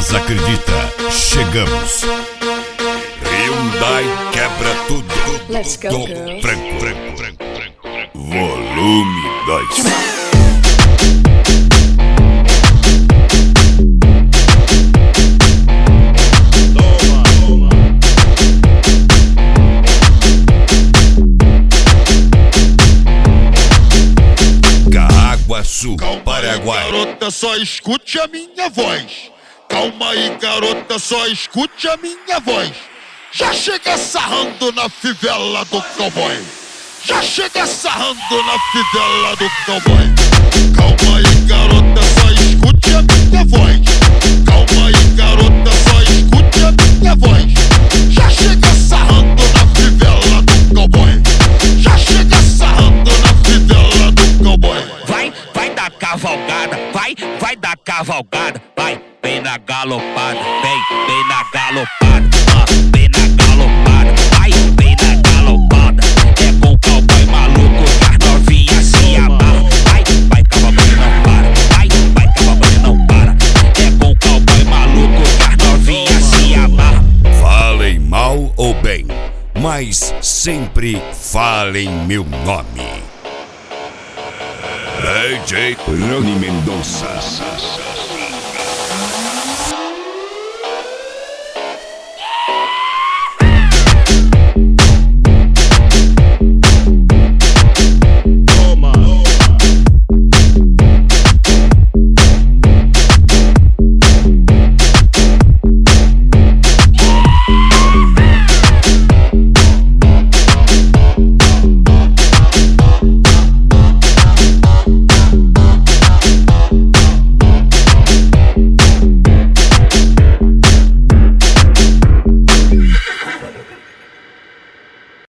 desacredita, chegamos. Hyundai quebra tudo. Let's go, do girls. Franco. Volume 2. Paraguai. Garota, só escute a minha voz. Calma aí, garota, só escute a minha voz. Já chega sarrando na fivela do cowboy. Já chega sarrando na fivela do cowboy. Calma aí, garota, só escute a minha voz. Calma aí, garota, só escute a minha voz. Já chega sarrando na fivela do cowboy. Já chega sarrando na fivela do cowboy. Vai dar cavalgada, vai dar cavalgada, vem na galopada, vem na galopada, vem na galopada, vem na galopada. É com o cowboy maluco que as novinhas se amarram. Vai cavalgando não para, vai cavalgando não para. É com o cowboy maluco que as novinhas se amarram. Falem mal ou bem, mas sempre falem meu nome. DJ Rony Mendonça.